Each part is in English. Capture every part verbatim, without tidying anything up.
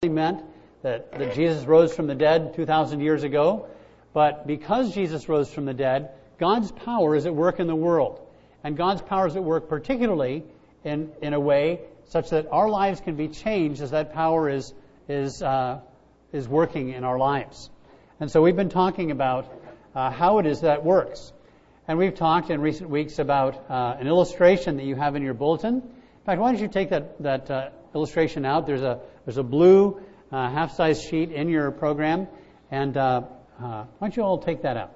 meant that, that Jesus rose from the dead two thousand years ago. But because Jesus rose from the dead, God's power is at work in the world. And God's power is at work particularly in, in a way such that our lives can be changed as that power is, is, uh, is working in our lives. And so we've been talking about uh, how it is that works. And we've talked in recent weeks about uh, an illustration that you have in your bulletin. In fact, why don't you take that, that uh, illustration out? There's a, there's a blue uh, half-size sheet in your program. And uh, uh, why don't you all take that out?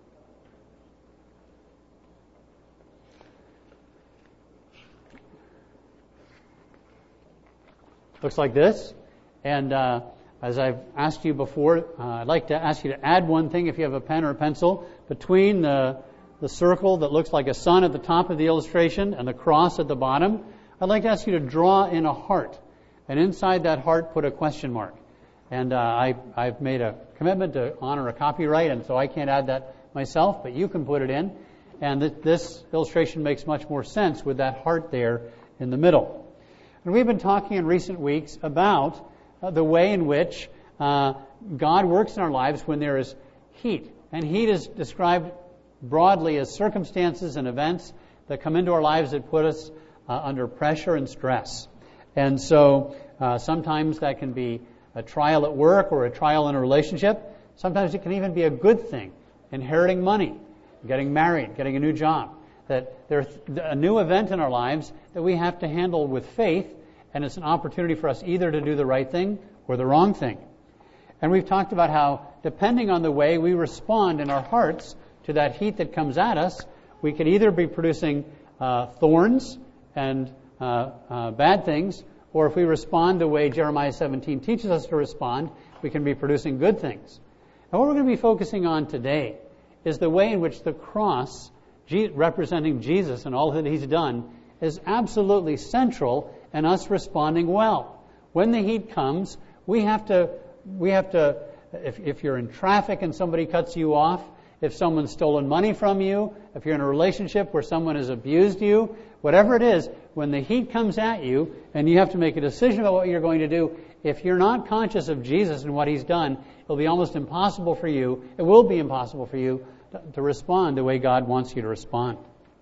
Looks like this. And uh, as I've asked you before, uh, I'd like to ask you to add one thing, if you have a pen or a pencil, between the, the circle that looks like a sun at the top of the illustration and the cross at the bottom. I'd like to ask you to draw in a heart. And inside that heart, put a question mark. And uh, I, I've made a commitment to honor a copyright, and so I can't add that myself, but you can put it in. And th- this illustration makes much more sense with that heart there in the middle. And we've been talking in recent weeks about uh, the way in which uh, God works in our lives when there is heat. And heat is described broadly as circumstances and events that come into our lives that put us uh, under pressure and stress. And so uh, sometimes that can be a trial at work or a trial in a relationship. Sometimes it can even be a good thing, inheriting money, getting married, getting a new job. That there's a new event in our lives that we have to handle with faith, and it's an opportunity for us either to do the right thing or the wrong thing. And we've talked about how, depending on the way we respond in our hearts to that heat that comes at us, we can either be producing uh, thorns and uh, uh, bad things, or if we respond the way Jeremiah seventeen teaches us to respond, we can be producing good things. And what we're going to be focusing on today is the way in which the cross, representing Jesus and all that He's done, is absolutely central in us responding well. When the heat comes, we have to, we have to, if, if you're in traffic and somebody cuts you off, if someone's stolen money from you, if you're in a relationship where someone has abused you, whatever it is, when the heat comes at you and you have to make a decision about what you're going to do, if you're not conscious of Jesus and what He's done, it'll be almost impossible for you, it will be impossible for you to, to respond the way God wants you to respond.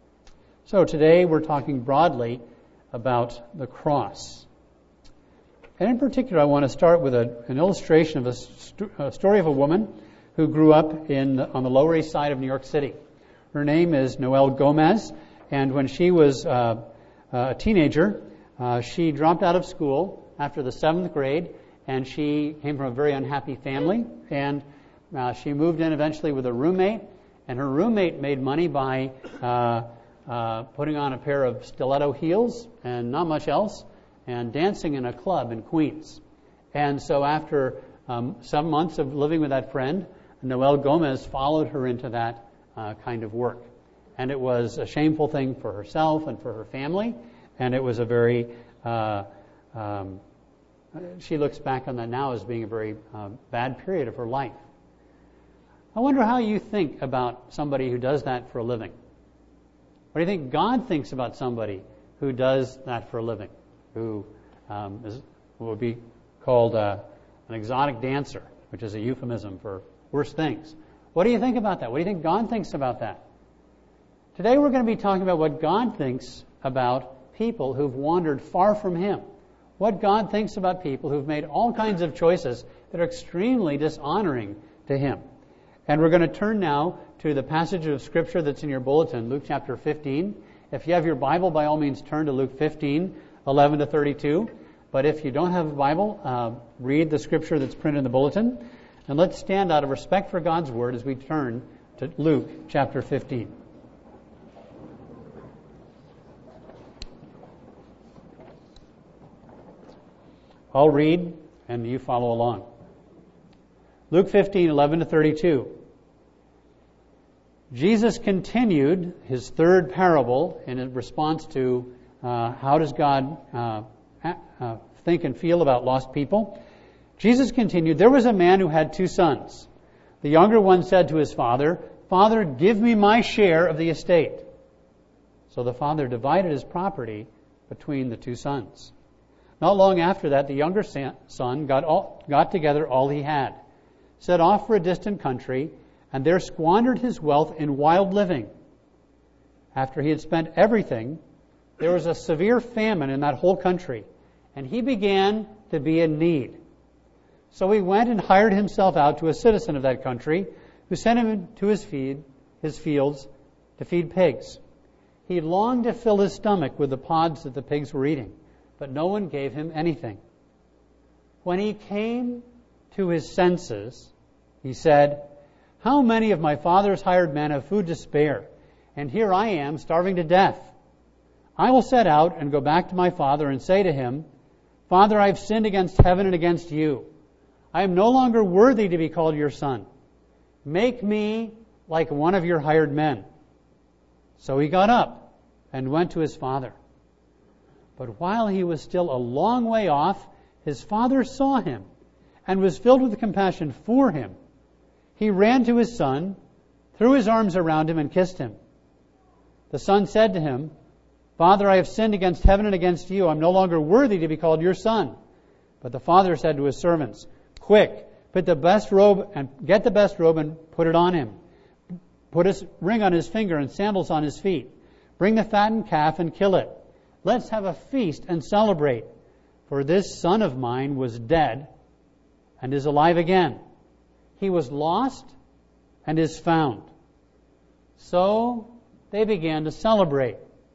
So today we're talking broadly about the cross. And in particular, I want to start with a, an illustration of a, st- a story of a woman who grew up in on the Lower East Side of New York City. Her name is Noelle Gomez, and when she was uh, a teenager, uh, she dropped out of school after the seventh grade, and she came from a very unhappy family, and uh, she moved in eventually with a roommate, and her roommate made money by uh, uh, putting on a pair of stiletto heels and not much else, and dancing in a club in Queens. And so after um, some months of living with that friend, Noelle Gomez followed her into that uh, kind of work. And it was a shameful thing for herself and for her family, and it was a very, uh, um, she looks back on that now as being a very uh, bad period of her life. I wonder how you think about somebody who does that for a living. What do you think God thinks about somebody who does that for a living, who um, is, would be called uh, an exotic dancer, which is a euphemism for worse things? What do you think about that? What do you think God thinks about that? Today we're going to be talking about what God thinks about people who've wandered far from Him. What God thinks about people who've made all kinds of choices that are extremely dishonoring to Him. And we're going to turn now to the passage of Scripture that's in your bulletin, Luke chapter fifteen. If you have your Bible, by all means turn to Luke fifteen, eleven to thirty-two. But if you don't have a Bible, uh, read the Scripture that's printed in the bulletin. And let's stand out of respect for God's Word as we turn to Luke chapter fifteen. I'll read and you follow along. Luke fifteen, eleven to thirty-two. Jesus continued His third parable in response to uh, how does God uh, uh, think and feel about lost people. Jesus continued, there was a man who had two sons. The younger one said to his father, Father, give me my share of the estate. So the father divided his property between the two sons. Not long after that, the younger son got, all, got together all he had, set off for a distant country, and there squandered his wealth in wild living. After he had spent everything, there was a severe famine in that whole country, and he began to be in need. So he went and hired himself out to a citizen of that country, who sent him to his feed, his fields to feed pigs. He longed to fill his stomach with the pods that the pigs were eating, but no one gave him anything. When he came to his senses, he said, "How many of my father's hired men have food to spare, and here I am starving to death? I will set out and go back to my father and say to him, 'Father, I have sinned against heaven and against you. I am no longer worthy to be called your son. Make me like one of your hired men.' So he got up and went to his father. But while he was still a long way off, his father saw him and was filled with compassion for him. He ran to his son, threw his arms around him, and kissed him. The son said to him, 'Father, I have sinned against heaven and against you. I am no longer worthy to be called your son.' But the father said to his servants, 'Quick, put the best robe and get the best robe and put it on him. Put a ring on his finger and sandals on his feet. Bring the fattened calf and kill it. Let's have a feast and celebrate. For this son of mine was dead and is alive again. He was lost and is found.' So they began to celebrate.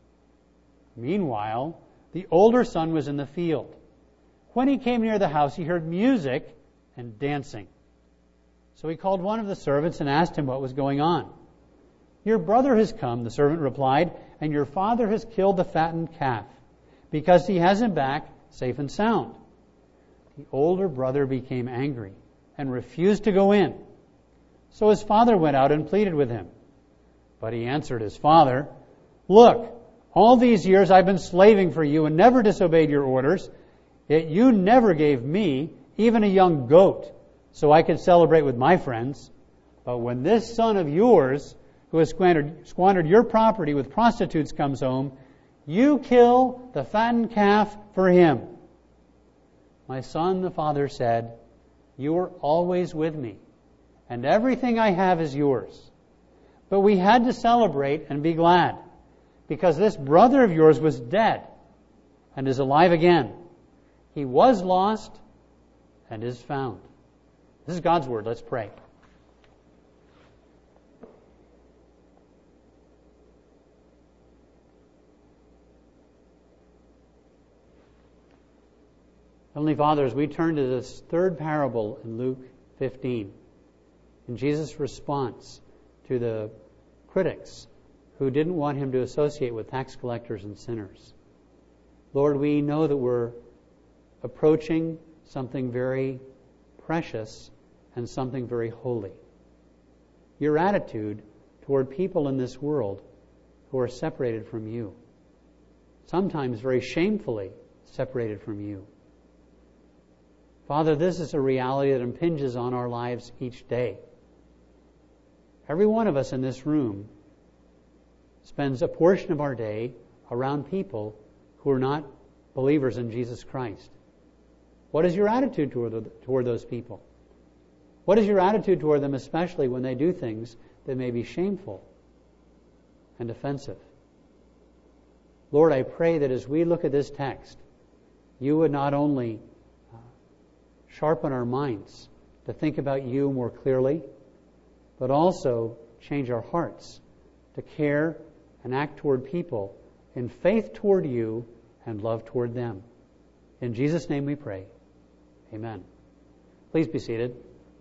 Meanwhile, the older son was in the field. When he came near the house, he heard music and dancing. So he called one of the servants and asked him what was going on. 'Your brother has come,' the servant replied, 'and your father has killed the fattened calf, because he has him back safe and sound.' The older brother became angry and refused to go in. So his father went out and pleaded with him. But he answered his father, 'Look, all these years I've been slaving for you and never disobeyed your orders, yet you never gave me even a young goat so I could celebrate with my friends. But when this son of yours, who has squandered, squandered your property with prostitutes, comes home, you kill the fattened calf for him.' 'My son,' the father said, 'you are always with me, and everything I have is yours. But we had to celebrate and be glad, because this brother of yours was dead and is alive again. He was lost and is found.'" This is God's word. Let's pray. Heavenly Father, as we turn to this third parable in Luke fifteen, in Jesus' response to the critics who didn't want him to associate with tax collectors and sinners, Lord, we know that we're approaching something very precious and something very holy. Your attitude toward people in this world who are separated from you, sometimes very shamefully separated from you. Father, this is a reality that impinges on our lives each day. Every one of us in this room spends a portion of our day around people who are not believers in Jesus Christ. What is your attitude toward, toward those people? What is your attitude toward them, especially when they do things that may be shameful and offensive? Lord, I pray that as we look at this text, you would not only uh, sharpen our minds to think about you more clearly, but also change our hearts to care and act toward people in faith toward you and love toward them. In Jesus' name we pray. Amen. Please be seated.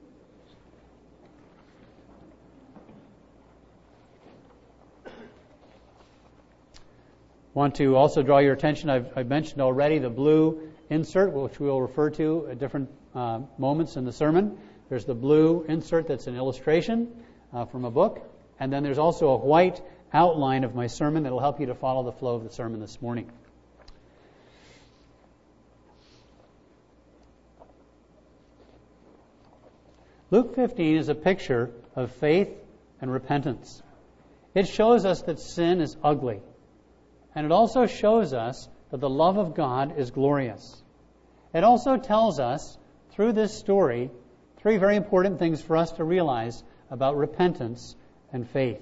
I want to also draw your attention, I've, I've mentioned already the blue insert, which we will refer to at different uh, moments in the sermon. There's the blue insert that's an illustration uh, from a book, and then there's also a white outline of my sermon that will help you to follow the flow of the sermon this morning. Luke fifteen is a picture of faith and repentance. It shows us that sin is ugly. And it also shows us that the love of God is glorious. It also tells us, through this story, three very important things for us to realize about repentance and faith.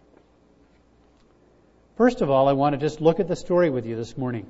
First of all, I want to just look at the story with you this morning.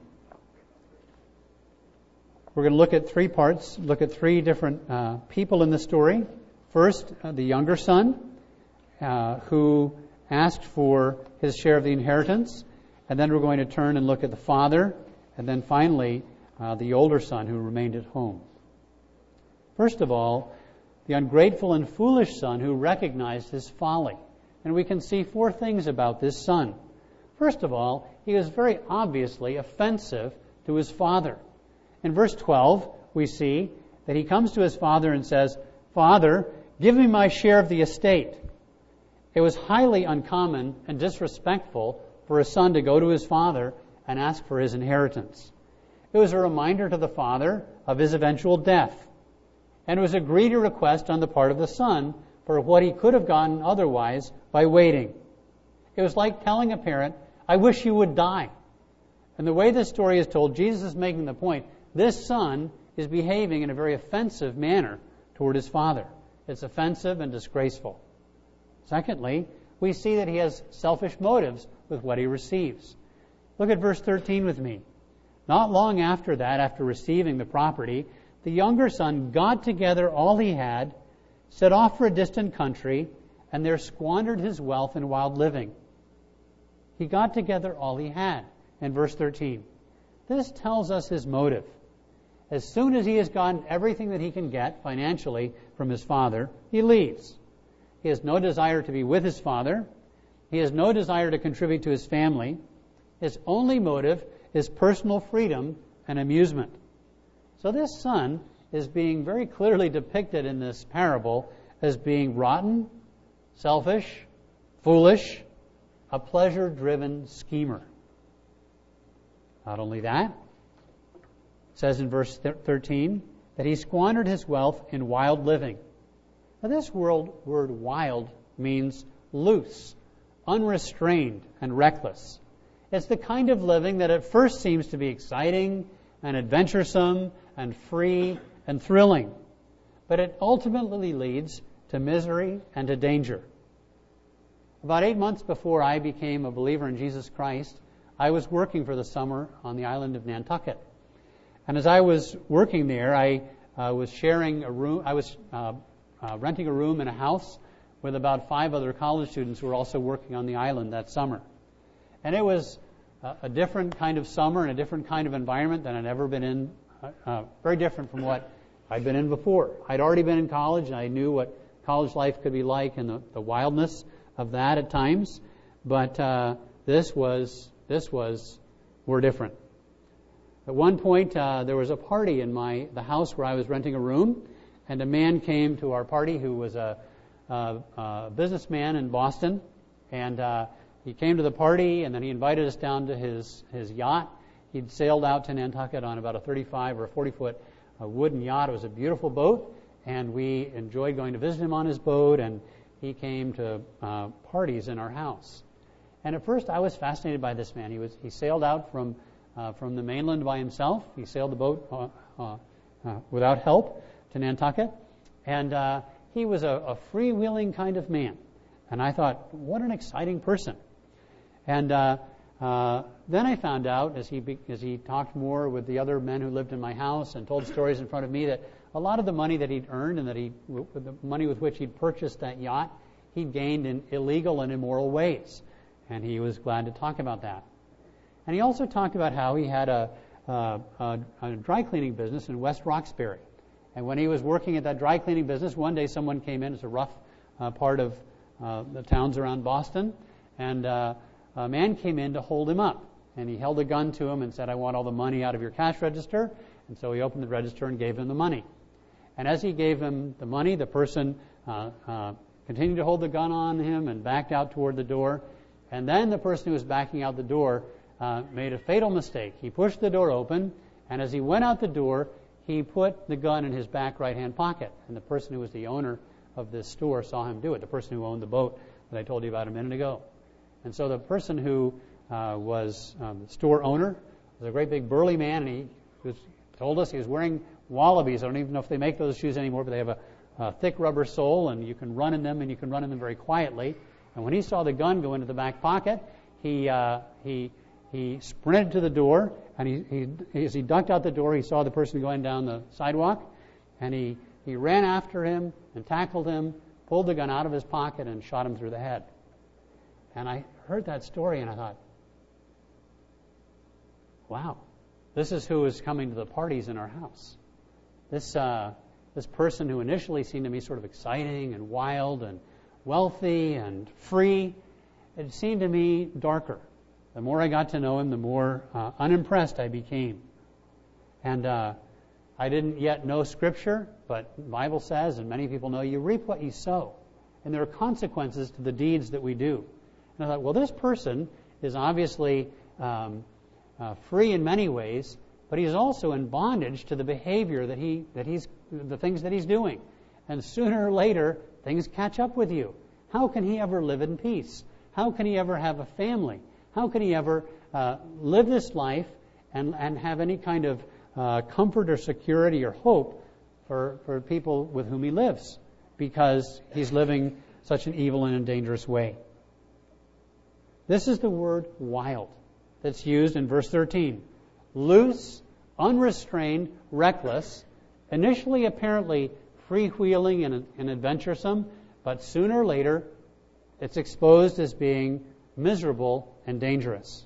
We're going to look at three parts, look at three different uh, people in the story. First, uh, the younger son, uh, who asked for his share of the inheritance. And then we're going to turn and look at the father. And then finally, uh, the older son who remained at home. First of all, the ungrateful and foolish son who recognized his folly. And we can see four things about this son. First of all, he was very obviously offensive to his father. In verse twelve, we see that he comes to his father and says, "Father, give me my share of the estate." It was highly uncommon and disrespectful for a son to go to his father and ask for his inheritance. It was a reminder to the father of his eventual death. And it was a greedy request on the part of the son for what he could have gotten otherwise by waiting. It was like telling a parent, "I wish you would die." And the way this story is told, Jesus is making the point, this son is behaving in a very offensive manner toward his father. It's offensive and disgraceful. Secondly, we see that he has selfish motives with what he receives. Look at verse thirteen with me. Not long after that, after receiving the property, the younger son got together all he had, set off for a distant country, and there squandered his wealth in wild living. He got together all he had, in verse thirteen. This tells us his motive. As soon as he has gotten everything that he can get financially from his father, he leaves. He has no desire to be with his father. He has no desire to contribute to his family. His only motive is personal freedom and amusement. So this son is being very clearly depicted in this parable as being rotten, selfish, foolish, a pleasure-driven schemer. Not only that, it says in verse thirteen that he squandered his wealth in wild living. Now this word, word wild means loose, unrestrained, and reckless. It's the kind of living that at first seems to be exciting and adventuresome and free and thrilling, but it ultimately leads to misery and to danger. About eight months before I became a believer in Jesus Christ, I was working for the summer on the island of Nantucket. And as I was working there, I uh, was sharing a room, I was uh, uh, renting a room in a house with about five other college students who were also working on the island that summer. And it was a, a different kind of summer and a different kind of environment than I'd ever been in, uh, uh, very different from what I'd been in before. I'd already been in college, and I knew what college life could be like and the, the wildness of that at times. But uh, this was, this was, we're different. At one point, uh, there was a party in my the house where I was renting a room, and a man came to our party who was a, a, a businessman in Boston, and uh, he came to the party, and then he invited us down to his, his yacht. He'd sailed out to Nantucket on about a thirty-five or a forty-foot uh, wooden yacht. It was a beautiful boat, and we enjoyed going to visit him on his boat, and he came to uh, parties in our house. And at first, I was fascinated by this man. He was he sailed out from Uh, from the mainland by himself. He sailed the boat uh, uh, uh, without help to Nantucket. And uh, he was a, a freewheeling kind of man. And I thought, what an exciting person. And uh, uh, then I found out, as he be, as he talked more with the other men who lived in my house and told stories in front of me, that a lot of the money that he'd earned and that he, the money with which he'd purchased that yacht, he'd gained in illegal and immoral ways. And he was glad to talk about that. And he also talked about how he had a, a, a, a dry cleaning business in West Roxbury. And when he was working at that dry cleaning business, one day someone came in. It's a rough uh, part of uh, the towns around Boston. And uh, a man came in to hold him up. And he held a gun to him and said, "I want all the money out of your cash register." And so he opened the register and gave him the money. And as he gave him the money, the person uh, uh, continued to hold the gun on him and backed out toward the door. And then the person who was backing out the door Uh, made a fatal mistake. He pushed the door open, and as he went out the door, he put the gun in his back right-hand pocket. And the person who was the owner of this store saw him do it, the person who owned the boat that I told you about a minute ago. And so the person who uh, was um, the store owner was a great big burly man, and he was told us he was wearing Wallabies. I don't even know if they make those shoes anymore, but they have a, a thick rubber sole, and you can run in them, and you can run in them very quietly. And when he saw the gun go into the back pocket, he uh, he he sprinted to the door, and he, he as he ducked out the door, he saw the person going down the sidewalk, and he, he ran after him and tackled him, pulled the gun out of his pocket, and shot him through the head. And I heard that story, and I thought, wow, this is who is coming to the parties in our house. This uh, this person who initially seemed to me sort of exciting and wild and wealthy and free, it seemed to me darker. The more I got to know him, the more uh, unimpressed I became. And uh, I didn't yet know Scripture, but the Bible says, and many people know, you reap what you sow. And there are consequences to the deeds that we do. And I thought, well, this person is obviously um, uh, free in many ways, but he's also in bondage to the behavior that he that he's the things that he's doing. And sooner or later, things catch up with you. How can he ever live in peace? How can he ever have a family? How can he ever uh, live this life and, and have any kind of uh, comfort or security or hope for, for people with whom he lives? Because he's living such an evil and a dangerous way. This is the word wild that's used in verse thirteen. Loose, unrestrained, reckless, initially apparently freewheeling and, and adventuresome, but sooner or later it's exposed as being miserable and dangerous.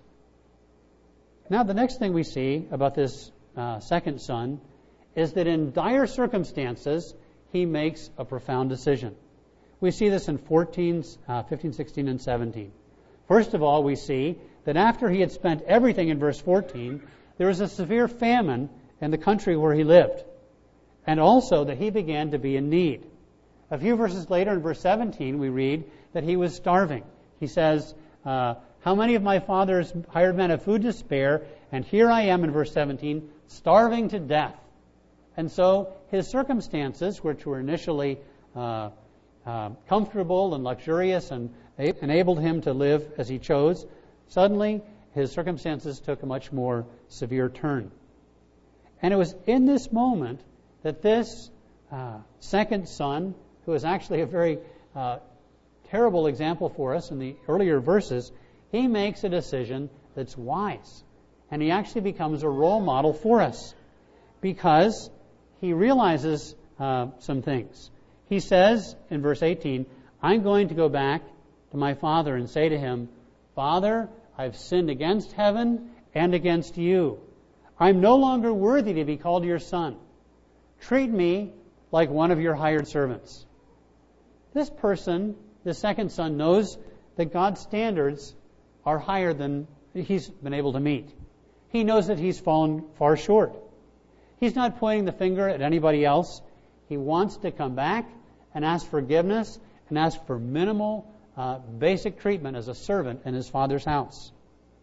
Now the next thing we see about this uh, second son is that in dire circumstances he makes a profound decision. We see this in fourteen, uh, fifteen, sixteen, and seventeen. First of all, we see that after he had spent everything in verse fourteen, there was a severe famine in the country where he lived, and also that he began to be in need. A few verses later, in verse seventeen, we read that he was starving. He says, uh, how many of my father's hired men have food to spare, and here I am, in verse seventeen, starving to death. And so his circumstances, which were initially uh, uh, comfortable and luxurious and a- enabled him to live as he chose, suddenly his circumstances took a much more severe turn. And it was in this moment that this uh, second son, who is actually a very uh, terrible example for us in the earlier verses, he makes a decision that's wise. And he actually becomes a role model for us because he realizes uh, some things. He says in verse eighteen, I'm going to go back to my father and say to him, Father, I've sinned against heaven and against you. I'm no longer worthy to be called your son. Treat me like one of your hired servants. This person, the second son, knows that God's standards are higher than he's been able to meet. He knows that he's fallen far short. He's not pointing the finger at anybody else. He wants to come back and ask forgiveness and ask for minimal, uh, basic treatment as a servant in his father's house.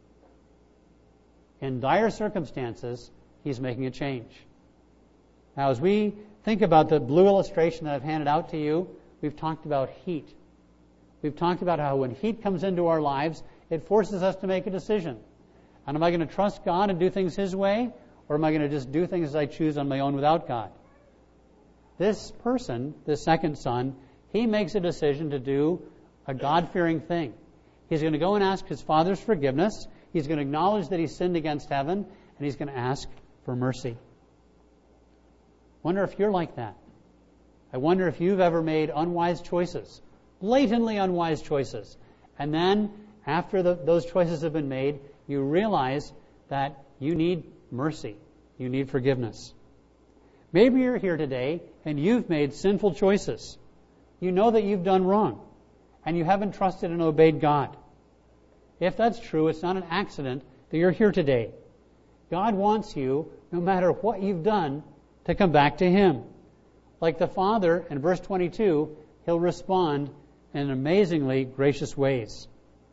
In dire circumstances, he's making a change. Now, as we think about the blue illustration that I've handed out to you, we've talked about heat. We've talked about how when heat comes into our lives, it forces us to make a decision. And am I going to trust God and do things His way, or am I going to just do things as I choose on my own without God? This person, this second son, he makes a decision to do a God-fearing thing. He's going to go and ask his father's forgiveness. He's going to acknowledge that he sinned against heaven, and he's going to ask for mercy. Wonder if you're like that. I wonder if you've ever made unwise choices, blatantly unwise choices, and then after the, those choices have been made, you realize that you need mercy. You need forgiveness. Maybe you're here today and you've made sinful choices. You know that you've done wrong, and you haven't trusted and obeyed God. If that's true, it's not an accident that you're here today. God wants you, no matter what you've done, to come back to Him. Like the Father, in verse twenty-two, He'll respond in amazingly gracious ways.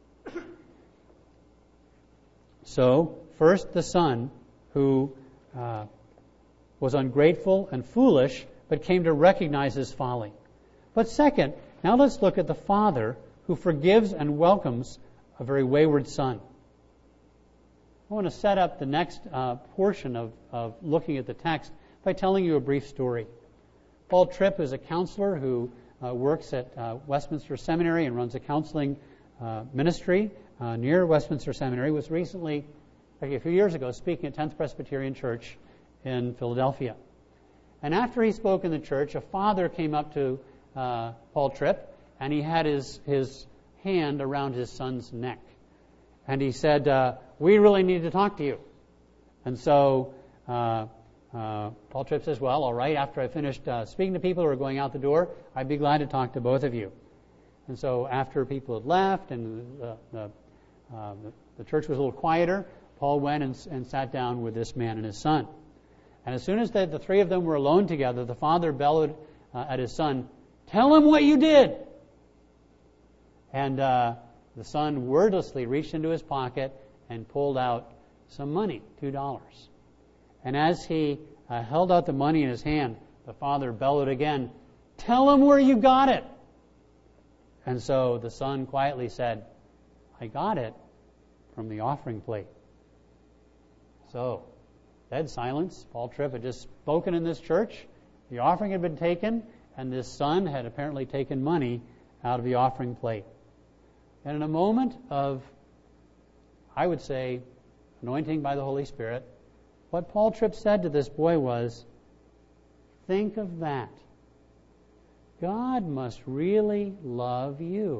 So, first the Son, who uh, was ungrateful and foolish, but came to recognize his folly. But second, now let's look at the Father, who forgives and welcomes a very wayward son. I want to set up the next uh, portion of, of looking at the text by telling you a brief story. Paul Tripp is a counselor who uh, works at uh, Westminster Seminary and runs a counseling uh, ministry uh, near Westminster Seminary, was recently, actually a few years ago, speaking at tenth Presbyterian Church in Philadelphia. And after he spoke in the church, a father came up to uh, Paul Tripp, and he had his, his hand around his son's neck. And he said, uh, we really need to talk to you. And so uh, uh, Paul Tripp says, well, all right, after I finished uh, speaking to people who are going out the door, I'd be glad to talk to both of you. And so after people had left and the, the, uh, the, the church was a little quieter, Paul went and, and sat down with this man and his son. And as soon as the, the three of them were alone together, the father bellowed uh, at his son, tell him what you did. And uh, the son wordlessly reached into his pocket and pulled out some money, two dollars. And as he uh, held out the money in his hand, the father bellowed again, tell him where you got it. And so the son quietly said, I got it from the offering plate. So, dead silence. Paul Tripp had just spoken in this church. The offering had been taken, and this son had apparently taken money out of the offering plate. And in a moment of, I would say, anointing by the Holy Spirit, what Paul Tripp said to this boy was, think of that. God must really love you.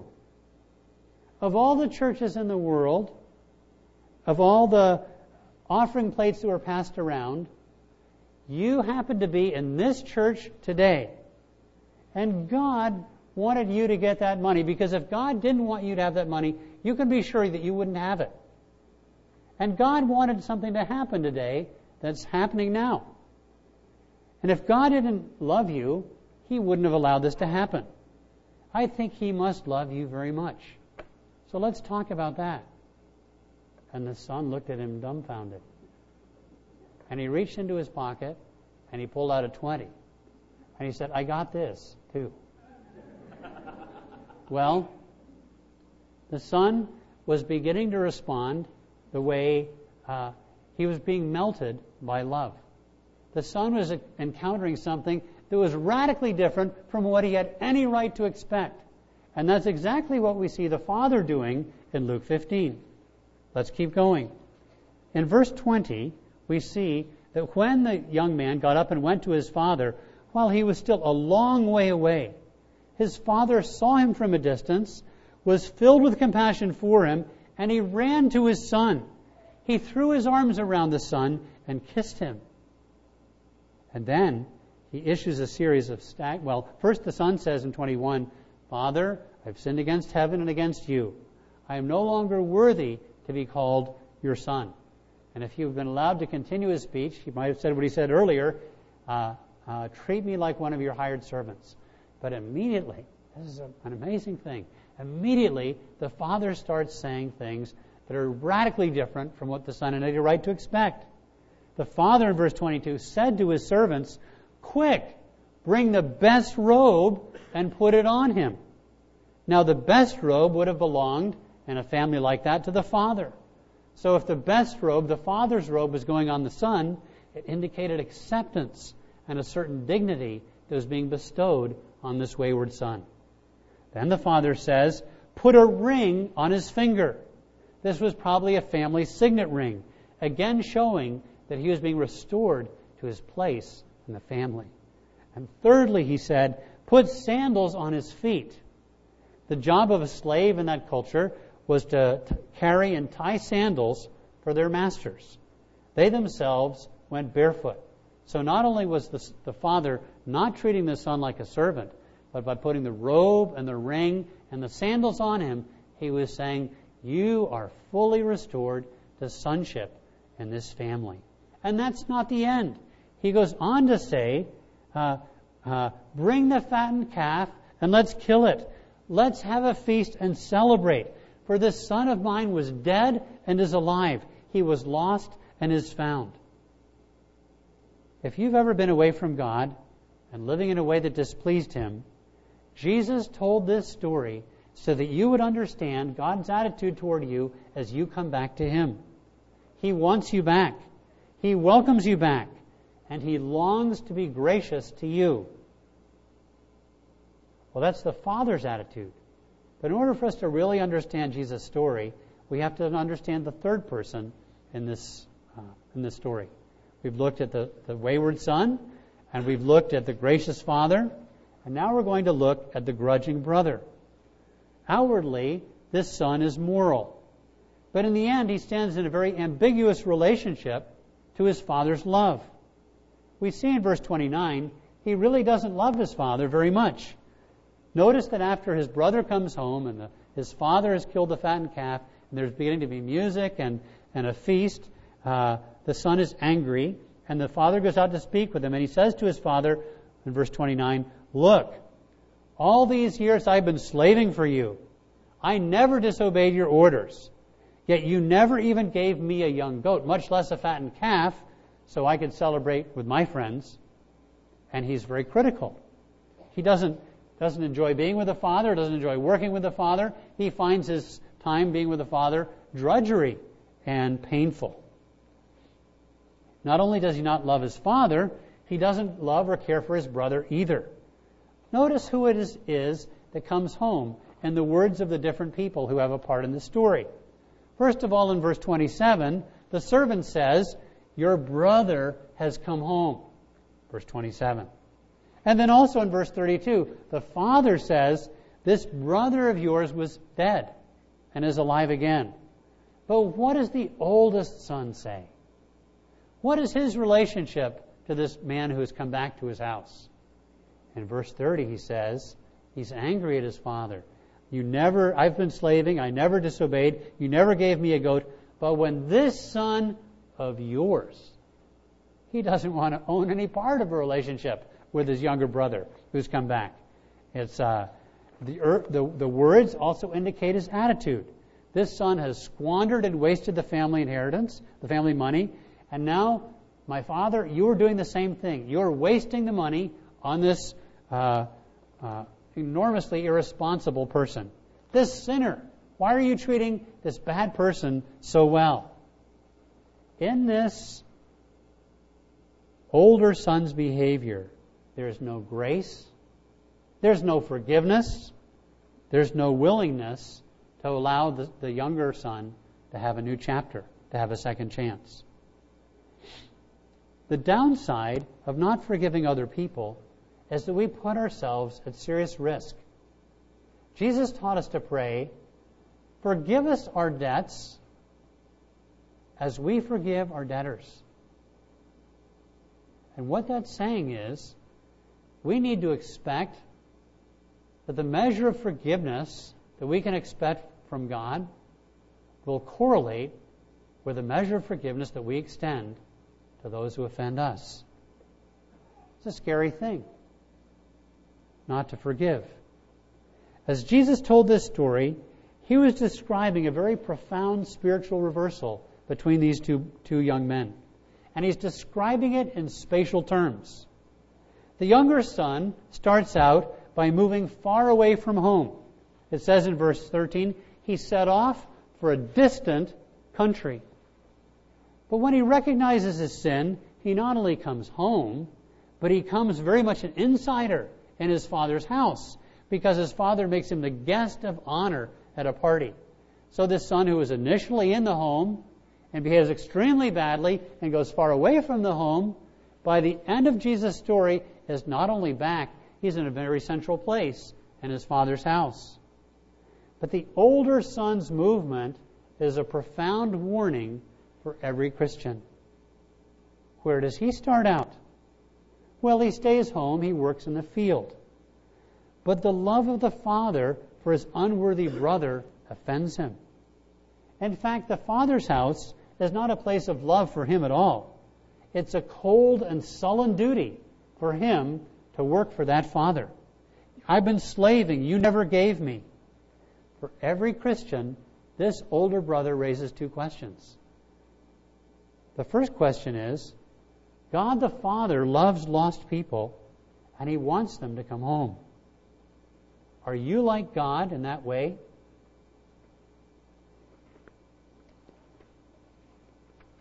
Of all the churches in the world, of all the offering plates that were passed around, you happen to be in this church today. And God wanted you to get that money, because if God didn't want you to have that money, you can be sure that you wouldn't have it. And God wanted something to happen today that's happening now. And if God didn't love you, He wouldn't have allowed this to happen. I think He must love you very much. So let's talk about that. And the son looked at him dumbfounded. And he reached into his pocket and he pulled out a twenty. And he said, I got this too. Well, the son was beginning to respond the way uh, he was being melted by love. The son was encountering something that was radically different from what he had any right to expect. And that's exactly what we see the father doing in Luke fifteen. Let's keep going. In verse twenty, we see that when the young man got up and went to his father, while he was still a long way away, his father saw him from a distance, was filled with compassion for him, and he ran to his son. He threw his arms around the son and kissed him. And then he issues a series of stag. Well, first the son says in twenty-one, Father, I've sinned against heaven and against you. I am no longer worthy to be called your son. And if you've been allowed to continue his speech, he might have said what he said earlier, uh, uh, treat me like one of your hired servants. But immediately, this is a, an amazing thing, immediately the father starts saying things that are radically different from what the son had any right to expect. The father in verse twenty-two said to his servants, quick, bring the best robe and put it on him. Now the best robe would have belonged in a family like that to the father. So if the best robe, the father's robe, was going on the son, it indicated acceptance and a certain dignity that was being bestowed on this wayward son. Then the father says, put a ring on his finger. This was probably a family signet ring, again showing that he was being restored to his place in the family. And thirdly, he said, put sandals on his feet. The job of a slave in that culture was to carry and tie sandals for their masters. They themselves went barefoot. So not only was the, the father not treating the son like a servant, but by putting the robe and the ring and the sandals on him, he was saying, you are fully restored to sonship in this family. And that's not the end. He goes on to say, uh, uh, bring the fattened calf and let's kill it. Let's have a feast and celebrate. For this son of mine was dead and is alive. He was lost and is found. If you've ever been away from God and living in a way that displeased Him, Jesus told this story so that you would understand God's attitude toward you as you come back to Him. He wants you back. He welcomes you back. And He longs to be gracious to you. Well, that's the Father's attitude. But in order for us to really understand Jesus' story, we have to understand the third person in this uh, in this story. We've looked at the, the wayward son, and we've looked at the gracious father, and now we're going to look at the grudging brother. Outwardly, this son is moral. But in the end, he stands in a very ambiguous relationship to his father's love. We see in verse twenty-nine, he really doesn't love his father very much. Notice that after his brother comes home and the, his father has killed the fattened calf, and there's beginning to be music and, and a feast, uh, the son is angry, and the father goes out to speak with him, and he says to his father in verse twenty-nine, "Look, all these years I've been slaving for you. I never disobeyed your orders. Yet you never even gave me a young goat, much less a fattened calf, so I could celebrate with my friends." And he's very critical. He doesn't doesn't enjoy being with the father, doesn't enjoy working with the father. He finds his time being with the father drudgery and painful. Not only does he not love his father, he doesn't love or care for his brother either. Notice who it is, is that comes home and the words of the different people who have a part in the story. First of all, in verse twenty-seven, the servant says, "Your brother has come home." Verse twenty-seven. And then also in verse thirty-two, the father says, "This brother of yours was dead and is alive again." But what does the oldest son say? What is his relationship to this man who has come back to his house? In verse thirty, he says, he's angry at his father. You never, I've been slaving, I never disobeyed, you never gave me a goat, but when this son of yours, he doesn't want to own any part of a relationship with his younger brother who's come back. It's uh, the, the the words also indicate his attitude. This son has squandered and wasted the family inheritance, the family money, and now, my father, you're doing the same thing. You're wasting the money on this uh, uh, enormously irresponsible person. This sinner. Why are you treating this bad person so well? In this older son's behavior, there's no grace, there's no forgiveness, there's no willingness to allow the, the younger son to have a new chapter, to have a second chance. The downside of not forgiving other people is that we put ourselves at serious risk. Jesus taught us to pray, "Forgive us our debts as we forgive our debtors." And what that's saying is, we need to expect that the measure of forgiveness that we can expect from God will correlate with the measure of forgiveness that we extend to those who offend us. It's a scary thing, not to forgive. As Jesus told this story, he was describing a very profound spiritual reversal between these two, two young men. And he's describing it in spatial terms. The younger son starts out by moving far away from home. It says in verse thirteen, he set off for a distant country. But when he recognizes his sin, he not only comes home, but he comes very much an insider in his father's house, because his father makes him the guest of honor at a party. So this son who was initially in the home and behaves extremely badly and goes far away from the home, by the end of Jesus' story is not only back, he's in a very central place in his father's house. But the older son's movement is a profound warning for every Christian. Where does he start out? Well, he stays home, he works in the field. But the love of the father for his unworthy brother offends him. In fact, the father's house is not a place of love for him at all. It's a cold and sullen duty for him to work for that father. I've been slaving, you never gave me. For every Christian, this older brother raises two questions. The first question is, God the Father loves lost people, and He wants them to come home. Are you like God in that way?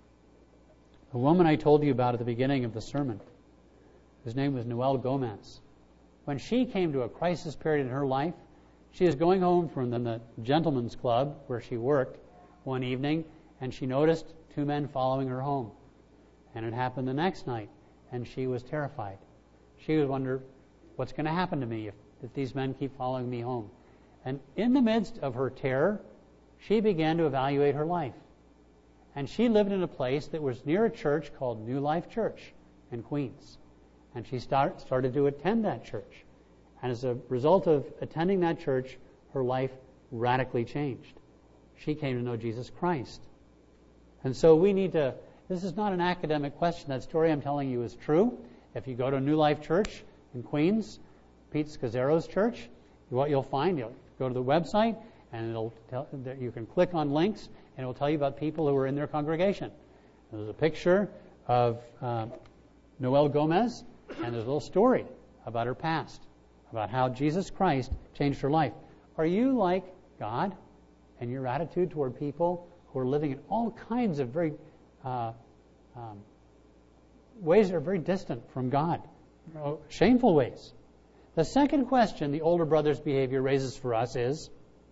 The woman I told you about at the beginning of the sermon, whose name was Noelle Gomez, when she came to a crisis period in her life, she was going home from the gentleman's club where she worked one evening, and she noticed two men following her home. And it happened the next night, and she was terrified. She would wonder, what's going to happen to me if, if these men keep following me home? And in the midst of her terror, she began to evaluate her life. And she lived in a place that was near a church called New Life Church in Queens. And she start, started to attend that church. And as a result of attending that church, her life radically changed. She came to know Jesus Christ. And so we need to, this is not an academic question. That story I'm telling you is true. If you go to New Life Church in Queens, Pete Scazzero's church, what you'll find, you'll go to the website, and it'll tell, you can click on links, and it will tell you about people who are in their congregation. There's a picture of uh, Noelle Gomez, and there's a little story about her past, about how Jesus Christ changed her life. Are you like God in your attitude toward people who are living in all kinds of very uh, um, ways that are very distant from God, shameful ways? The second question the older brother's behavior raises for us is,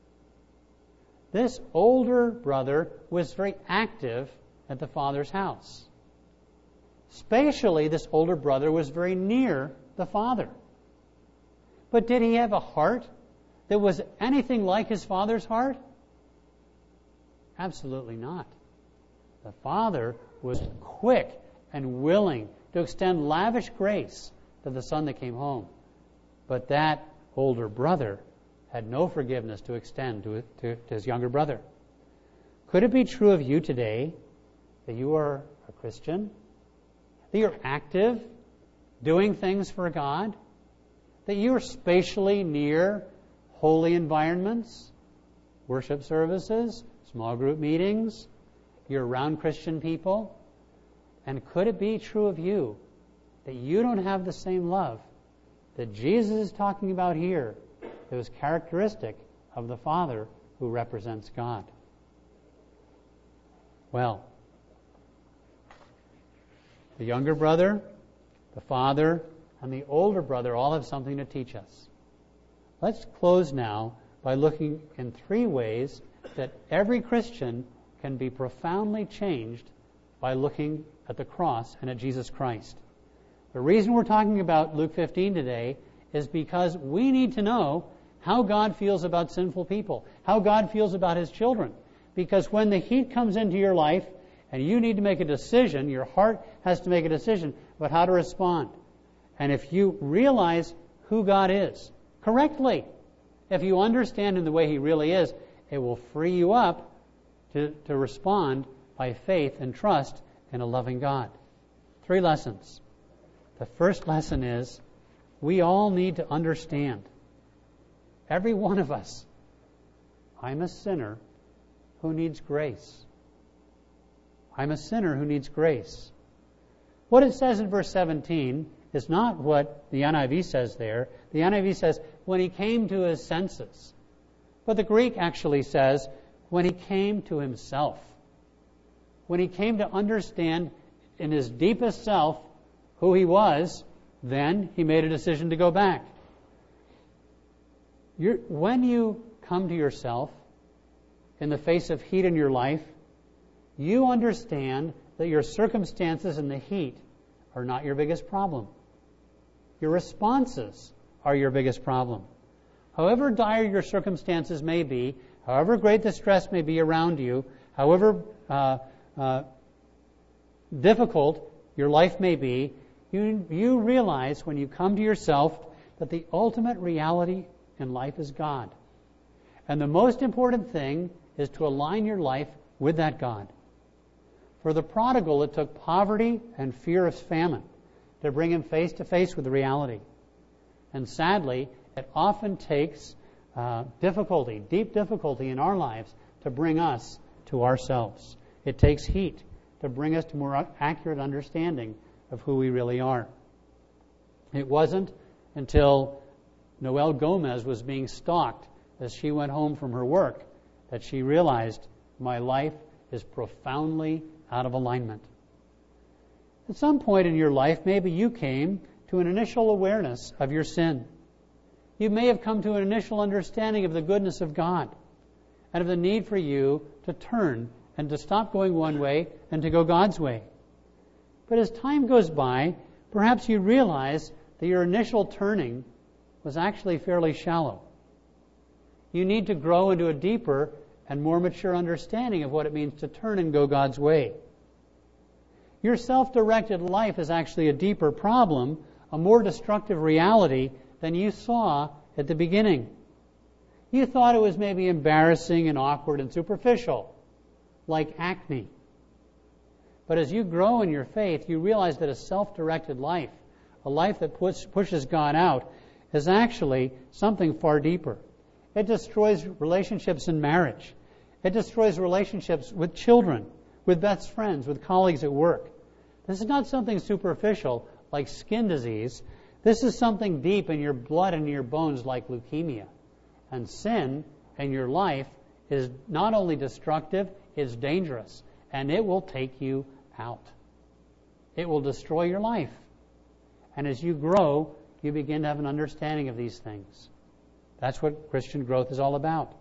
this older brother was very active at the father's house. Spatially, this older brother was very near the father. But did he have a heart that was anything like his father's heart? Absolutely not. The father was quick and willing to extend lavish grace to the son that came home. But that older brother had no forgiveness to extend to, to, to his younger brother. Could it be true of you today that you are a Christian, that you're active, doing things for God, that you're spatially near holy environments, worship services, small group meetings, you're around Christian people? And could it be true of you that you don't have the same love that Jesus is talking about here that was characteristic of the Father who represents God? Well, the younger brother, the father, and the older brother all have something to teach us. Let's close now by looking in three ways that every Christian can be profoundly changed by looking at the cross and at Jesus Christ. The reason we're talking about Luke fifteen today is because we need to know how God feels about sinful people, how God feels about His children. Because when the heat comes into your life and you need to make a decision, your heart has to make a decision about how to respond. And if you realize who God is correctly, if you understand Him the way He really is, it will free you up to, to respond by faith and trust in a loving God. Three lessons. The first lesson is we all need to understand, every one of us, I'm a sinner who needs grace. I'm a sinner who needs grace. What it says in verse seventeen is not what the N I V says there. The N I V says, when he came to his senses. But the Greek actually says, when he came to himself. When he came to understand in his deepest self who he was, then he made a decision to go back. You're, when you come to yourself in the face of heat in your life, you understand that your circumstances and the heat are not your biggest problem. Your responses are your biggest problem. However dire your circumstances may be, however great the stress may be around you, however uh, uh, difficult your life may be, you, you realize when you come to yourself that the ultimate reality in life is God. And the most important thing is to align your life with that God. For the prodigal, it took poverty and fear of famine to bring him face to face with the reality. And sadly, it often takes uh, difficulty, deep difficulty in our lives to bring us to ourselves. It takes heat to bring us to more accurate understanding of who we really are. It wasn't until Noelle Gomez was being stalked as she went home from her work that she realized, my life is profoundly out of alignment. At some point in your life, maybe you came to an initial awareness of your sin. You may have come to an initial understanding of the goodness of God and of the need for you to turn and to stop going one way and to go God's way. But as time goes by, perhaps you realize that your initial turning was actually fairly shallow. You need to grow into a deeper and more mature understanding of what it means to turn and go God's way. Your self-directed life is actually a deeper problem, a more destructive reality than you saw at the beginning. You thought it was maybe embarrassing and awkward and superficial, like acne. But as you grow in your faith, you realize that a self-directed life, a life that push, pushes God out, is actually something far deeper. It destroys relationships in marriage. It destroys relationships with children, with best friends, with colleagues at work. This is not something superficial like skin disease. This is something deep in your blood and your bones like leukemia. And sin in your life is not only destructive, it's dangerous. And it will take you out. It will destroy your life. And as you grow, you begin to have an understanding of these things. That's what Christian growth is all about.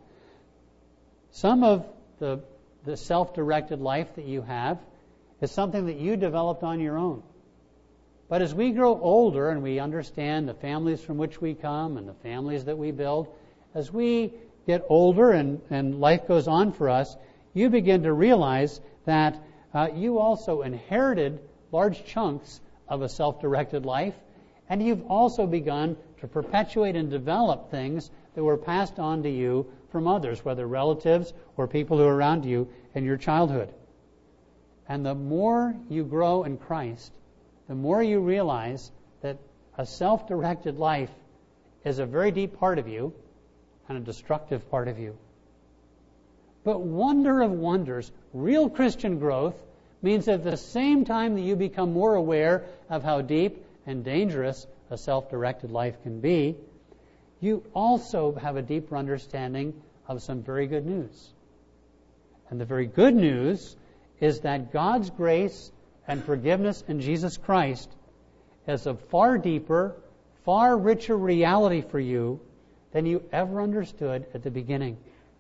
Some of the, the self-directed life that you have is something that you developed on your own. But as we grow older and we understand the families from which we come and the families that we build, as we get older and, and life goes on for us, you begin to realize that uh, you also inherited large chunks of a self-directed life, and you've also begun to perpetuate and develop things that were passed on to you from others, whether relatives or people who are around you in your childhood. And the more you grow in Christ, the more you realize that a self-directed life is a very deep part of you and a destructive part of you. But wonder of wonders, real Christian growth means that at the same time that you become more aware of how deep and dangerous a self-directed life can be, you also have a deeper understanding of some very good news. And the very good news is that God's grace and forgiveness in Jesus Christ is a far deeper, far richer reality for you than you ever understood at the beginning.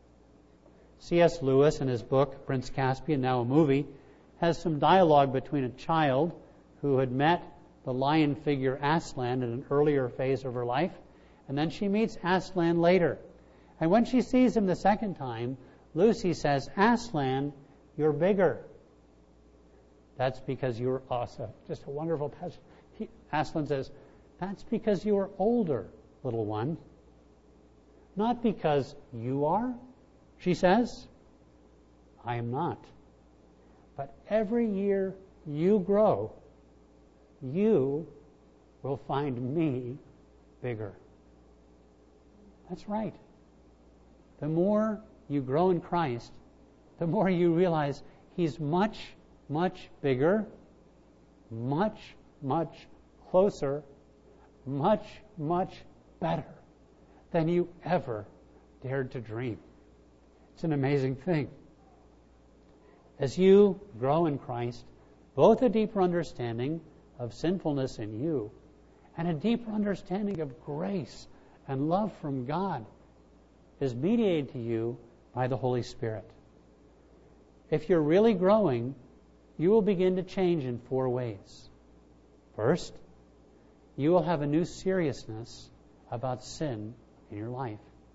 C S Lewis, in his book, Prince Caspian, now a movie, has some dialogue between a child who had met the lion figure Aslan in an earlier phase of her life, and then she meets Aslan later. And when she sees him the second time, Lucy says, "Aslan, you're bigger." That's because you were awesome. Just a wonderful passage. He, Aslan says, "That's because you are older, little one." Not because you are, she says. I am not. But every year you grow, you will find me bigger. That's right. The more you grow in Christ, the more you realize He's much, much bigger, much, much closer, much, much better than you ever dared to dream. It's an amazing thing. As you grow in Christ, both a deeper understanding of sinfulness in you and a deeper understanding of grace and love from God is mediated to you by the Holy Spirit. If you're really growing, you will begin to change in four ways. First, you will have a new seriousness about sin in your life.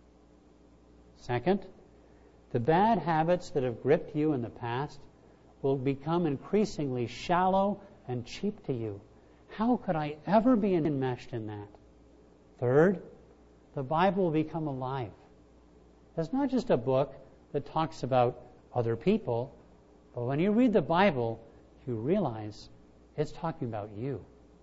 Second, the bad habits that have gripped you in the past will become increasingly shallow and cheap to you. How could I ever be enmeshed in that? Third, the Bible will become alive. It's not just a book that talks about other people, but when you read the Bible, you realize it's talking about you.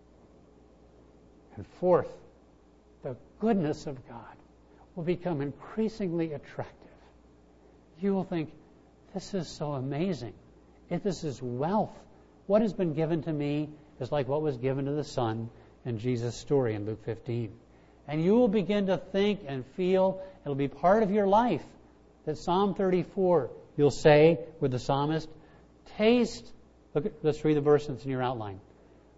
And fourth, the goodness of God will become increasingly attractive. You will think, this is so amazing. If this is wealth, what has been given to me is like what was given to the son in Jesus' story in Luke fifteen. And you will begin to think and feel, it'll be part of your life, that Psalm thirty-four, you'll say with the psalmist, taste, look at, let's read the verse that's in your outline.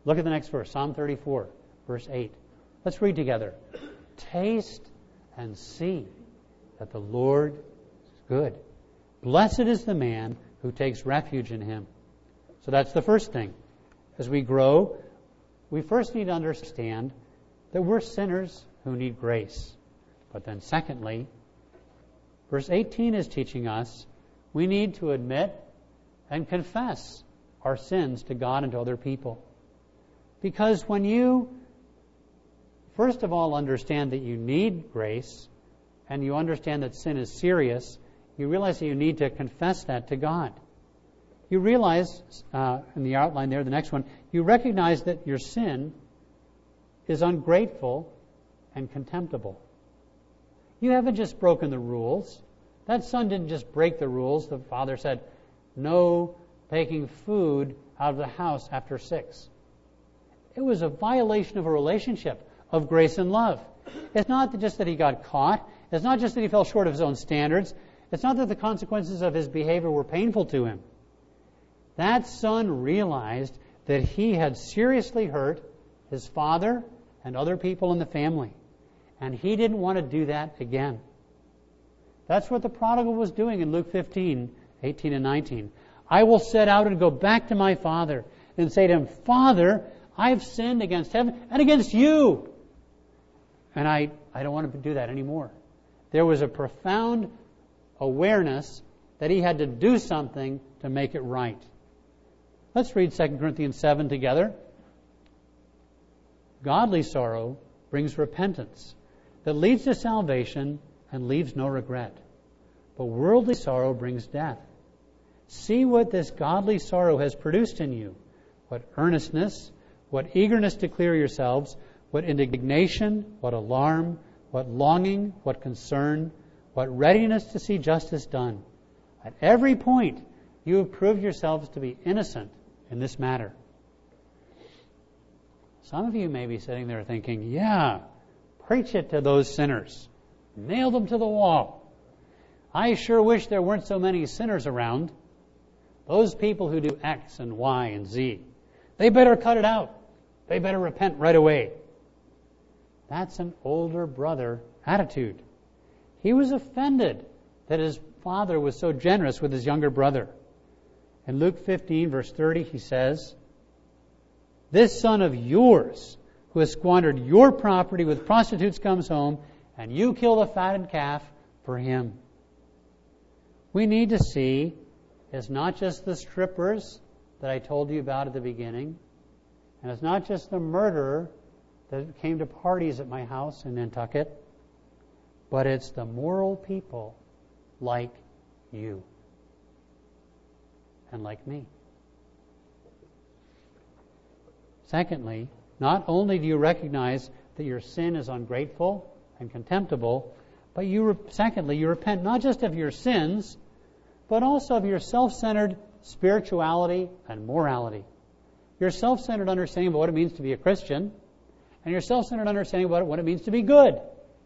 Look at the next verse, Psalm thirty-four, verse eight. Let's read together. Taste and see that the Lord is good. Blessed is the man who takes refuge in him. So that's the first thing. As we grow, we first need to understand that we're sinners who need grace. But then secondly, verse eighteen is teaching us we need to admit and confess our sins to God and to other people. Because when you, first of all, understand that you need grace, and you understand that sin is serious, you realize that you need to confess that to God. You realize, uh, in the outline there, the next one, you recognize that your sin is ungrateful and contemptible. You haven't just broken the rules. That son didn't just break the rules. The father said, no taking food out of the house after six. It was a violation of a relationship of grace and love. It's not just that he got caught. It's not just that he fell short of his own standards. It's not that the consequences of his behavior were painful to him. That son realized that he had seriously hurt his father and other people in the family. And he didn't want to do that again. That's what the prodigal was doing in Luke fifteen, eighteen and nineteen. I will set out and go back to my father and say to him, Father, I've sinned against heaven and against you. And I, I don't want to do that anymore. There was a profound awareness that he had to do something to make it right. Let's read Second Corinthians seven together. Godly sorrow brings repentance that leads to salvation and leaves no regret. But worldly sorrow brings death. See what this godly sorrow has produced in you. What earnestness, what eagerness to clear yourselves, what indignation, what alarm, what longing, what concern, what readiness to see justice done. At every point, you have proved yourselves to be innocent in this matter. Some of you may be sitting there thinking, yeah, preach it to those sinners. Nail them to the wall. I sure wish there weren't so many sinners around. Those people who do X and Y and Z, they better cut it out. They better repent right away. That's an older brother attitude. He was offended that his father was so generous with his younger brother. In Luke fifteen, verse thirty, he says, this son of yours who has squandered your property with prostitutes comes home, and you kill the fattened calf for him. We need to see it's not just the strippers that I told you about at the beginning, and it's not just the murderer that came to parties at my house in Nantucket, but it's the moral people like you and like me. Secondly, not only do you recognize that your sin is ungrateful and contemptible, but you, re- secondly, you repent not just of your sins, but also of your self-centered spirituality and morality. Your self-centered understanding of what it means to be a Christian, and your self-centered understanding of what it means to be good.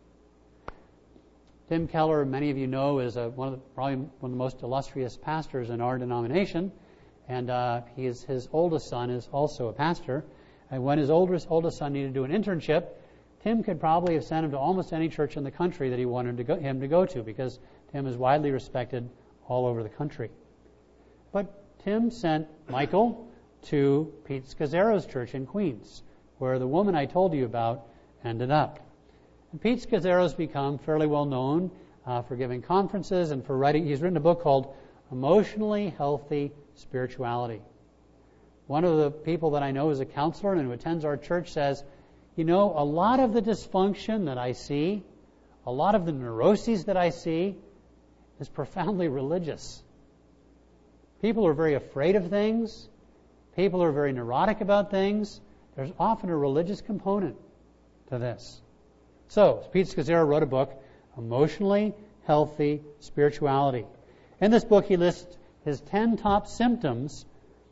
Tim Keller, many of you know, is a, one of the, probably one of the most illustrious pastors in our denomination, and uh, he is, his oldest son is also a pastor. And when his oldest oldest son needed to do an internship, Tim could probably have sent him to almost any church in the country that he wanted to go, him to go to, because Tim is widely respected all over the country. But Tim sent Michael to Pete Scazzero's church in Queens, where the woman I told you about ended up. And Pete Scazzero's become fairly well known uh, for giving conferences and for writing. He's written a book called Emotionally Healthy Spirituality. One of the people that I know is a counselor and who attends our church says, you know, a lot of the dysfunction that I see, a lot of the neuroses that I see, is profoundly religious. People are very afraid of things. People are very neurotic about things. There's often a religious component to this. So, Pete Scazzero wrote a book, Emotionally Healthy Spirituality. In this book, he lists his ten top symptoms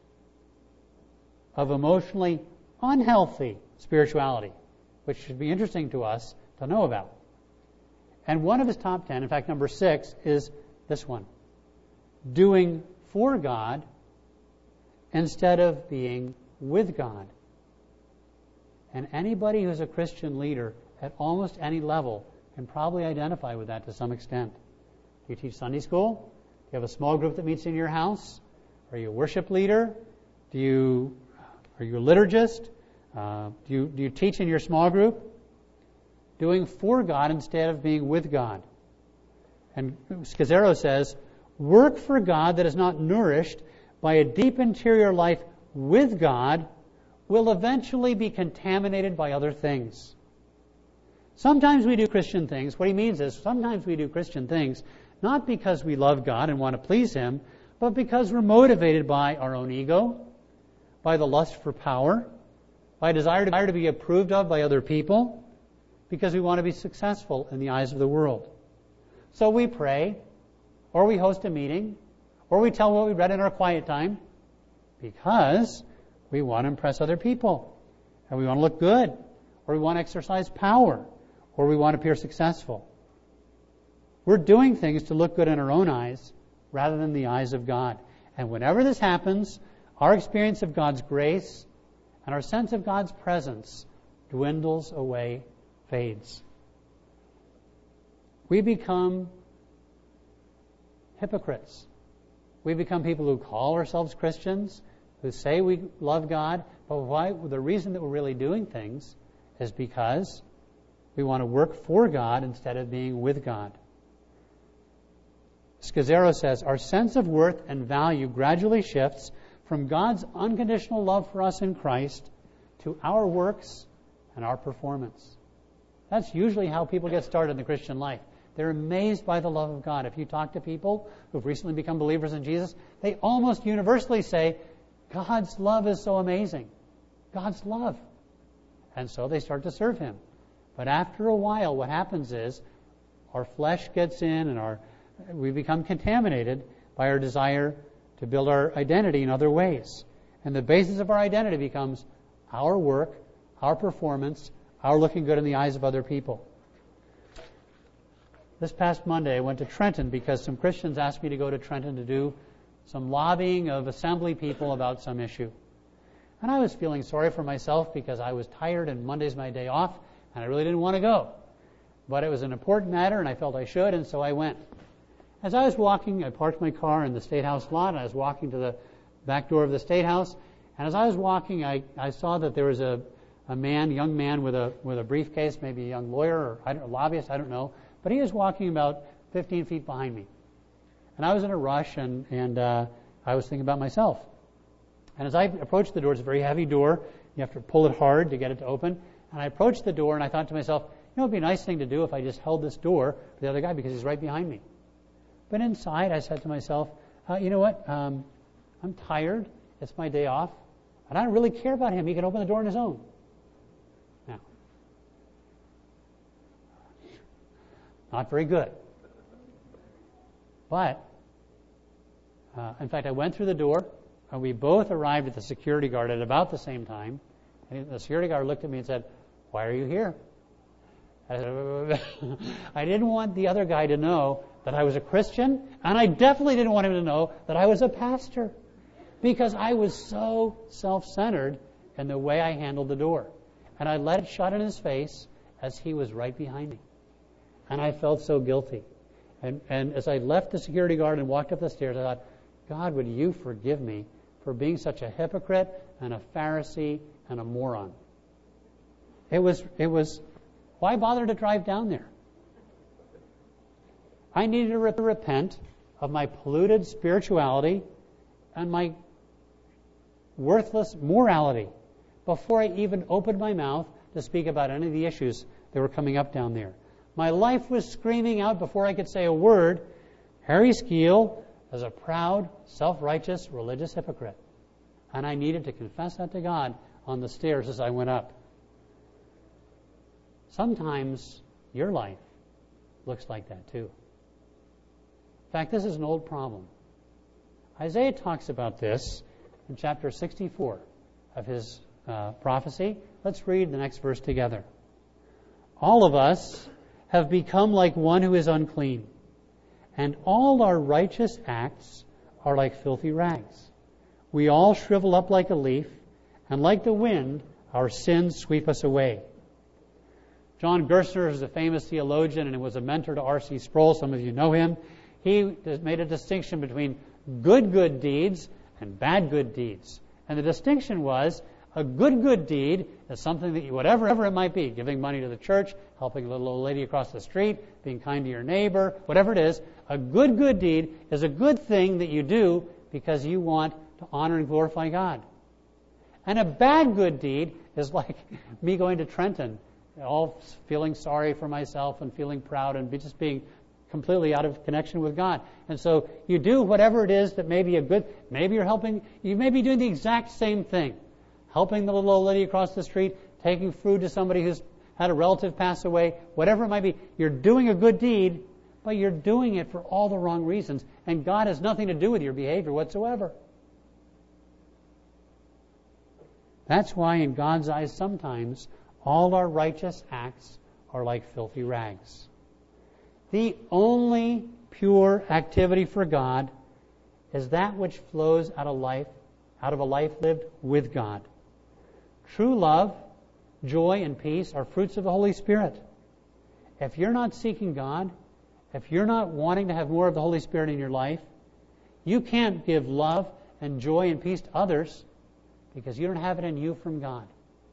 of emotionally unhealthy spirituality, which should be interesting to us to know about. And one of his top ten, in fact, number six, is this one. Doing for God instead of being with God. And anybody who's a Christian leader at almost any level can probably identify with that to some extent. Do you teach Sunday school? Do you have a small group that meets in your house? Are you a worship leader? Do you are you a liturgist? Uh, do you do you teach in your small group? Doing for God instead of being with God. And Scazzero says, work for God that is not nourished by a deep interior life with God will eventually be contaminated by other things. Sometimes we do Christian things. What he means is sometimes we do Christian things not because we love God and want to please Him, but because we're motivated by our own ego, by the lust for power, by a desire to, desire to be approved of by other people, because we want to be successful in the eyes of the world. So we pray, or we host a meeting, or we tell what we read in our quiet time, because we want to impress other people, and we want to look good, or we want to exercise power, or we want to appear successful. We're doing things to look good in our own eyes rather than the eyes of God. And whenever this happens, our experience of God's grace and our sense of God's presence dwindles away, fades. We become hypocrites. We become people who call ourselves Christians, who say we love God, but why? The reason that we're really doing things is because we want to work for God instead of being with God. Scazzero says, our sense of worth and value gradually shifts from God's unconditional love for us in Christ to our works and our performance. That's usually how people get started in the Christian life. They're amazed by the love of God. If you talk to people who've recently become believers in Jesus, they almost universally say, God's love is so amazing. God's love. And so they start to serve Him. But after a while, what happens is our flesh gets in and our we become contaminated by our desire to build our identity in other ways. And the basis of our identity becomes our work, our performance, our looking good in the eyes of other people. This past Monday, I went to Trenton because some Christians asked me to go to Trenton to do some lobbying of assembly people about some issue. And I was feeling sorry for myself because I was tired and Monday's my day off, and I really didn't want to go. But it was an important matter, and I felt I should, and so I went. As I was walking, I parked my car in the State House lot, and I was walking to the back door of the State House. And as I was walking, I, I saw that there was a, a man, young man with a with a briefcase, maybe a young lawyer or I don't, a lobbyist, I don't know. But he was walking about fifteen feet behind me. And I was in a rush, and, and uh, I was thinking about myself. And as I approached the door, it's a very heavy door. You have to pull it hard to get it to open. And I approached the door, and I thought to myself, you know, it would be a nice thing to do if I just held this door for the other guy because he's right behind me. But inside, I said to myself, uh, you know what? Um, I'm tired. It's my day off. And I don't really care about him. He can open the door on his own. Now, not very good. But, uh, in fact, I went through the door, and we both arrived at the security guard at about the same time. And the security guard looked at me and said, why are you here? I said, I didn't want the other guy to know that I was a Christian, and I definitely didn't want him to know that I was a pastor, because I was so self-centered in the way I handled the door. And I let it shut in his face as he was right behind me. And I felt so guilty. And, and as I left the security guard and walked up the stairs, I thought, God, would you forgive me for being such a hypocrite and a Pharisee and a moron? It was, it was, why bother to drive down there? I needed to repent of my polluted spirituality and my worthless morality before I even opened my mouth to speak about any of the issues that were coming up down there. My life was screaming out before I could say a word, Harry Skeel is a proud, self-righteous, religious hypocrite. And I needed to confess that to God on the stairs as I went up. Sometimes your life looks like that too. In fact, this is an old problem. Isaiah talks about this in chapter sixty-four of his uh, prophecy. Let's read the next verse together. All of us have become like one who is unclean, and all our righteous acts are like filthy rags. We all shrivel up like a leaf, and like the wind, our sins sweep us away. John Gerstner is a famous theologian and was a mentor to R C Sproul. Some of you know him. He made a distinction between good good deeds and bad good deeds. And the distinction was a good good deed is something that you, whatever it might be, giving money to the church, helping a little old lady across the street, being kind to your neighbor, whatever it is, a good good deed is a good thing that you do because you want to honor and glorify God. And a bad good deed is like me going to Trenton, all feeling sorry for myself and feeling proud and be just being completely out of connection with God. And so you do whatever it is that may be a good, maybe you're helping, you may be doing the exact same thing. Helping the little old lady across the street, taking food to somebody who's had a relative pass away, whatever it might be. You're doing a good deed, but you're doing it for all the wrong reasons. And God has nothing to do with your behavior whatsoever. That's why in God's eyes sometimes all our righteous acts are like filthy rags. The only pure activity for God is that which flows out of life, out of a life lived with God. True love, joy, and peace are fruits of the Holy Spirit. If you're not seeking God, if you're not wanting to have more of the Holy Spirit in your life, you can't give love and joy and peace to others because you don't have it in you from God.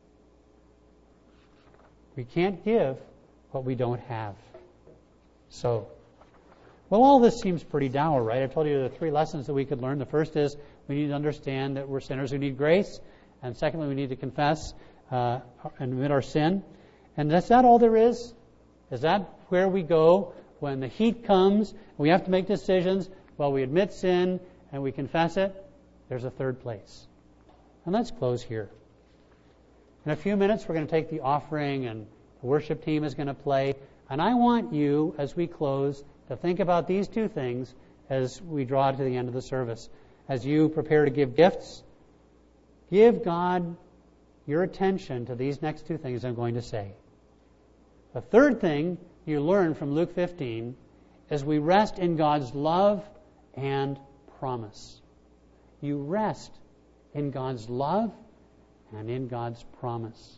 We can't give what we don't have. So, well, all this seems pretty dour, right? I told you the three lessons that we could learn. The first is we need to understand that we're sinners who need grace. And secondly, we need to confess uh, and admit our sin. And is that all there is? Is that where we go when the heat comes and we have to make decisions? Well, we admit sin and we confess it. There's a third place. And let's close here. In a few minutes, we're going to take the offering and the worship team is going to play. And I want you, as we close, to think about these two things as we draw to the end of the service. As you prepare to give gifts, give God your attention to these next two things I'm going to say. The third thing you learn from Luke fifteen is we rest in God's love and promise. You rest in God's love and in God's promise.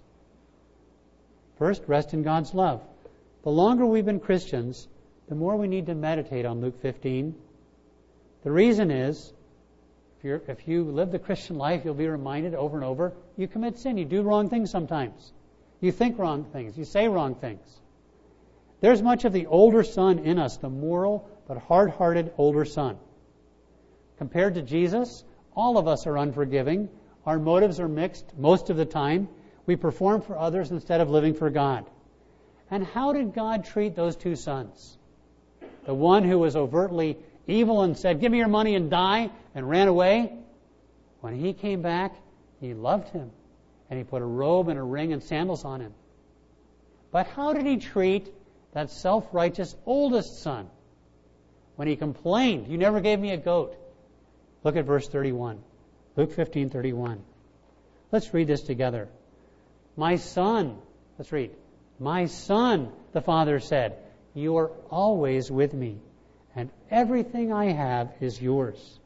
First, rest in God's love. The longer we've been Christians, the more we need to meditate on Luke fifteen. The reason is, if, you're, if you live the Christian life, you'll be reminded over and over, you commit sin. You do wrong things sometimes. You think wrong things. You say wrong things. There's much of the older son in us, the moral but hard-hearted older son. Compared to Jesus, all of us are unforgiving. Our motives are mixed most of the time. We perform for others instead of living for God. And how did God treat those two sons? The one who was overtly evil and said, "Give me your money and die," and ran away. When he came back, he loved him. And he put a robe and a ring and sandals on him. But how did he treat that self-righteous oldest son? When he complained, "You never gave me a goat." Look at verse thirty-one. Luke fifteen thirty-one. Let's read this together. "My son," let's read. "My son," the father said, "you are always with me, and everything I have is yours."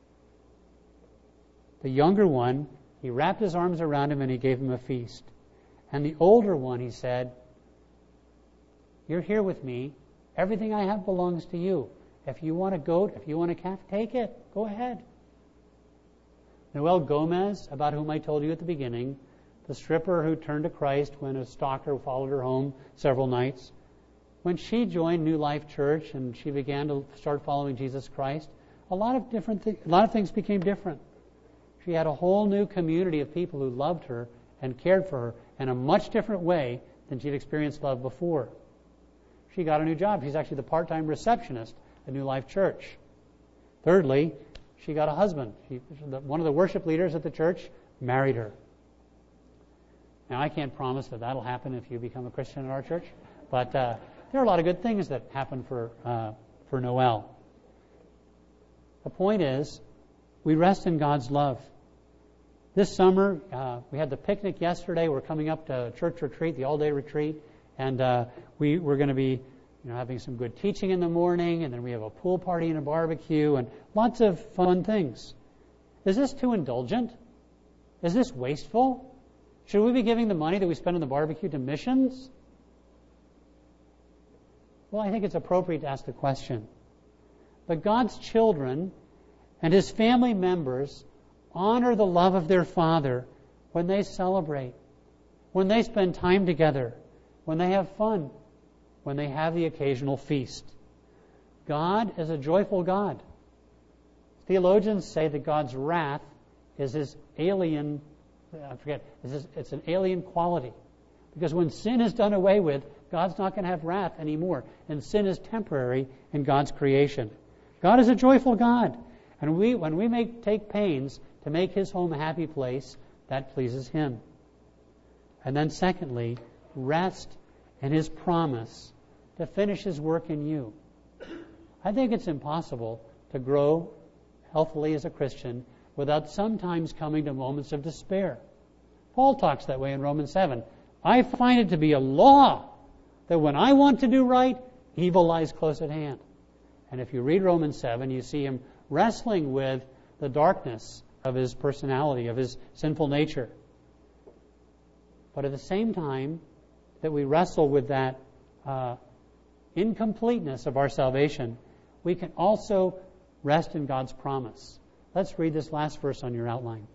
The younger one, he wrapped his arms around him and he gave him a feast. And the older one, he said, "You're here with me. Everything I have belongs to you. If you want a goat, if you want a calf, take it. Go ahead." Noel Gomez, about whom I told you at the beginning, the stripper who turned to Christ when a stalker followed her home several nights, when she joined New Life Church and she began to start following Jesus Christ, a lot of different th- a lot of things became different. She had a whole new community of people who loved her and cared for her in a much different way than she'd experienced love before. She got a new job. She's actually the part-time receptionist at New Life Church. Thirdly, she got a husband. She, one of the worship leaders at the church married her. Now, I can't promise that that'll happen if you become a Christian in our church, but uh, there are a lot of good things that happen for uh, for Noel. The point is, we rest in God's love. This summer, uh, we had the picnic yesterday. We're coming up to church retreat, the all-day retreat, and uh, we, we're going to be you know, having some good teaching in the morning, and then we have a pool party and a barbecue, and lots of fun things. Is this too indulgent? Is this wasteful? Should we be giving the money that we spend on the barbecue to missions? Well, I think it's appropriate to ask the question. But God's children and His family members honor the love of their Father when they celebrate, when they spend time together, when they have fun, when they have the occasional feast. God is a joyful God. Theologians say that God's wrath is His alien, I forget, it's, his, it's an alien quality. Because when sin is done away with, God's not going to have wrath anymore. And sin is temporary in God's creation. God is a joyful God. And we, when we make, take pains to make His home a happy place, that pleases Him. And then secondly, rest in His promise to finish His work in you. I think it's impossible to grow healthily as a Christian without sometimes coming to moments of despair. Paul talks that way in Romans seven. I find it to be a law that when I want to do right, evil lies close at hand. And if you read Romans seven, you see him wrestling with the darkness of his personality, of his sinful nature. But at the same time that we wrestle with that uh, incompleteness of our salvation, we can also rest in God's promise. Let's read this last verse on your outline.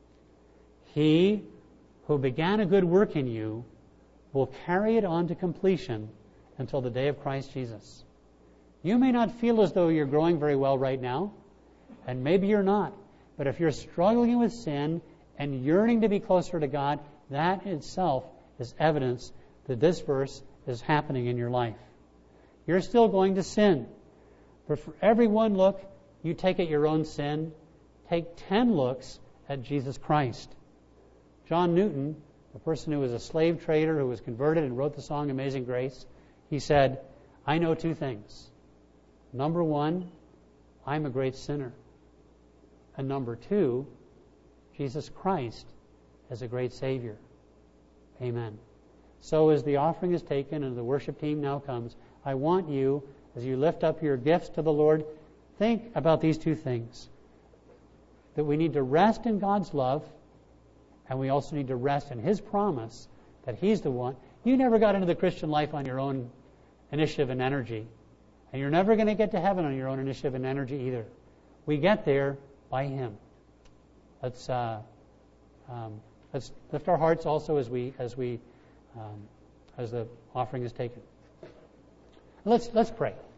He who began a good work in you will carry it on to completion until the day of Christ Jesus. You may not feel as though you're growing very well right now, and maybe you're not. But if you're struggling with sin and yearning to be closer to God, that itself is evidence that this verse is happening in your life. You're still going to sin. But for every one look you take at your own sin, take ten looks at Jesus Christ. John Newton, the person who was a slave trader who was converted and wrote the song Amazing Grace, he said, I know two things. Number one, I'm a great sinner. And number two, Jesus Christ is a great Savior. Amen. So as the offering is taken and the worship team now comes, I want you, as you lift up your gifts to the Lord, think about these two things. That we need to rest in God's love, and we also need to rest in His promise that He's the one. You never got into the Christian life on your own initiative and energy. And you're never going to get to heaven on your own initiative and energy either. We get there by Him. Let's uh, um, let's lift our hearts also as we as we um, as the offering is taken. Let's let's pray.